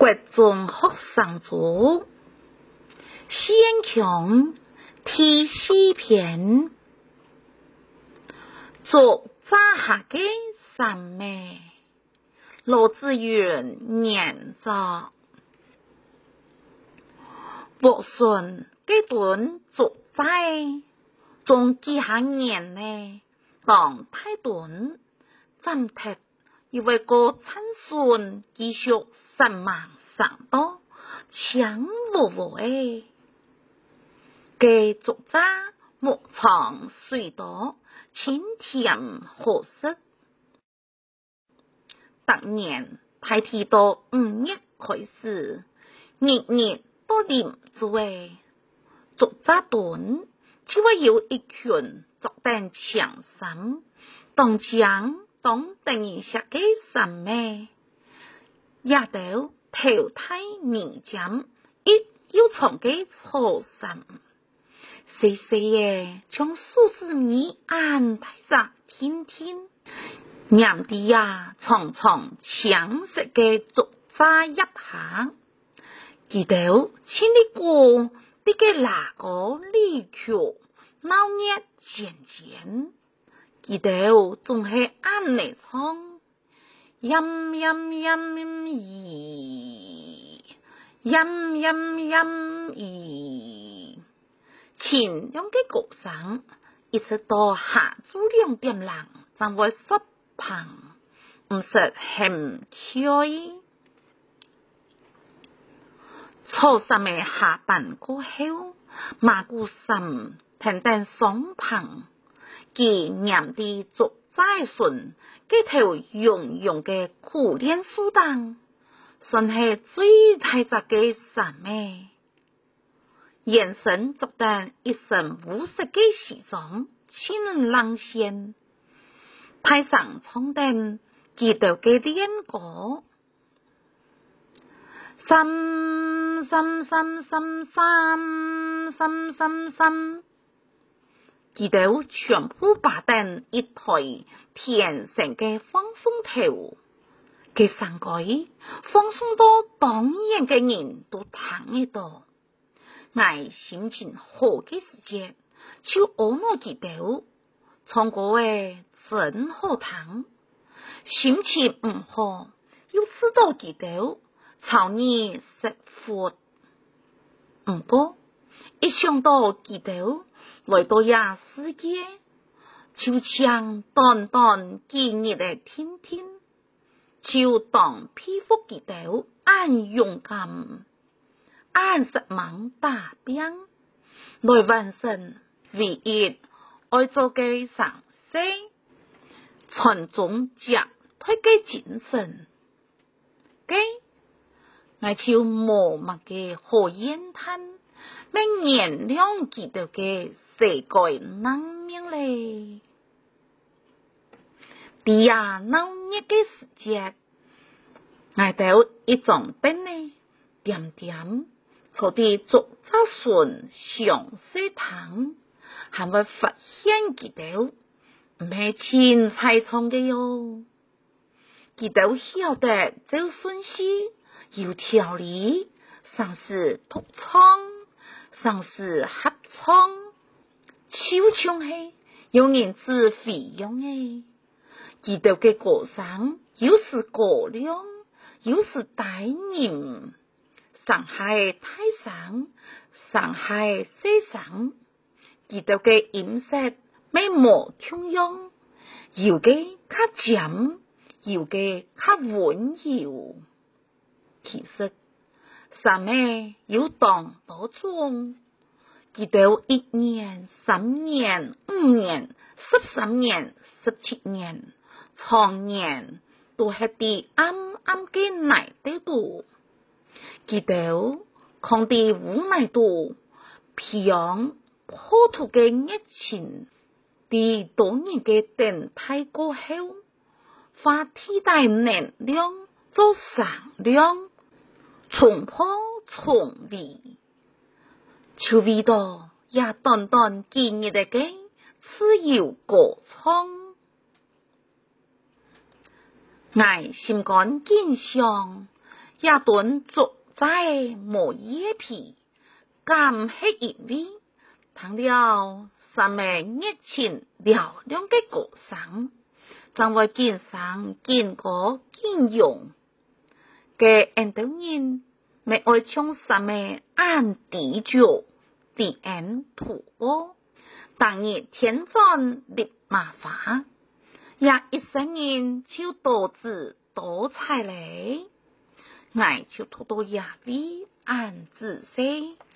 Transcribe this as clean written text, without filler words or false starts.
国中学生组先强第四篇，作扎下嘅三妹，罗志远念作博顺嘅段作在中几下年呢，当太短暂停，因为个参孙继续神忙上多，强无无诶，嘅作者木藏水多，清甜可食。当年太提到5月开始，日日都啉住诶，作者短，只会有一群作等强心，当将当等于下嘅什么，也都头太面尖，一又从嘅错心。细细嘅将数字米安排上天天，念地呀常常强势嘅作者一下，记到千里过啲嘅那个离曲闹热渐渐，记到仲系安尼唱，音音音咦，音音音咦。前两个歌声一直到下午2点lang，才会失旁，唔识很开。初三嘅下班过后，马古森停定双旁，佢念啲作在顺，佢头用用嘅苦练书档，算系最大只嘅什么？眼神作得一身无色嘅西装，清冷线，台上冲灯，记到嘅练歌，三三三三三三三三，记到全部把灯一台天成嘅放松头，嘅三句放松到当然嘅人都听得到。我心情好嘅时节，就按我记到，唱歌诶真好听。心情唔好，又知道记到，朝你食苦。唔过，一想到记到来到呀世界，就像短短几日嘅天天，就当佩服记到俺勇敢。按实忙大兵来完成唯一爱做嘅上司，从中接推嘅精神，嘅我就默默嘅好言叹，明年亮记到嘅世界难命咧。第二闹热嘅时节，我到一种灯呢，点点。坐啲作者顺上西堂，还会发现记到唔系钱财创嘅哟。记到晓得走顺序有条理，上是独创，上是合创，超像系有人自费用嘅。记到嘅歌声有时过量，有时大人。上海太上，上海西上，记到嘅饮食没无同样，有嘅较咸，有嘅较温柔。其实，什么有当多种，记到1年、3年、5年、13年、17年、长年，都系啲暗暗嘅奶得多。记到抗地无奈度，平破土嘅热情，啲多年嘅等待过后，化替代能量做上量，重破重离，就味道也短短几日嘅自由歌唱，我心肝坚强。 也顿作在磨叶皮，甘黑因为谈了三妹热情嘹亮的歌声，将会见上见过见用嘅印度人，咪爱唱三妹按地脚，地安土窝，当日天转立麻花，也一生人就多姿多彩嘞，爱就多多也比按自些。